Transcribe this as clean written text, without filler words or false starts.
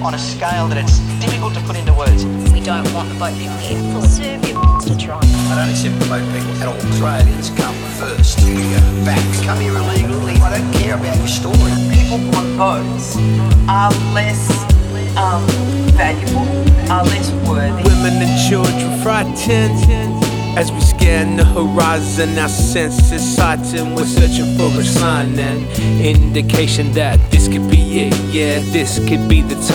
on a scale that it's difficult to put into words. We don't want the boat people here. Serve your to try. I don't accept the boat people at all. Australians come first. We go back. Come here illegally. I don't care about your story. People on boats are less valuable, are less worthy. Women and children frightened as we scan the horizon. Our senses heightened. We're searching for a sign, an indication that this could be it. Yeah, this could be the time.